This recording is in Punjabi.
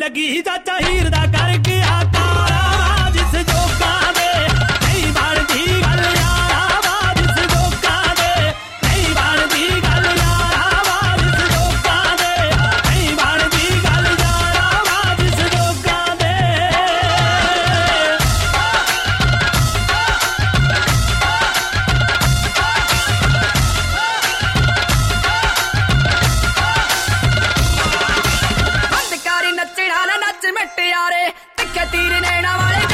ਲੱਗੀ ਚਾਚਾ ਹੀਰ ਦਾ ਕਰ ਗਿਆ ਕਾਲਾ ਜਿਸ ਜੋਗਾਂ ਦੇ ਨਹੀਂ ਬਣਦੀ ਗੱਲ ਯਾਰਾ ਜਿਸ ਜੋਗਾਂ ਦੇ ਨਹੀਂ ਬਣਦੀ ਗੱਲ ਯਾਰਾ ਜਿਸ ਜੋਗਾਂ ਦੇ ਨਹੀਂ ਬਣਦੀ ਗੱਲ ਯਾਰਾ ਜਿਸ ਜੋਗਾਂ ਦੇ ਨੱਚਣਾ ਨਾ ਨੱਚ ਮਿੱਟਿਆਰੇ ਤਿੱਖੇ ਤੀਰ ਨੈਣਾ ਵਾਲੇ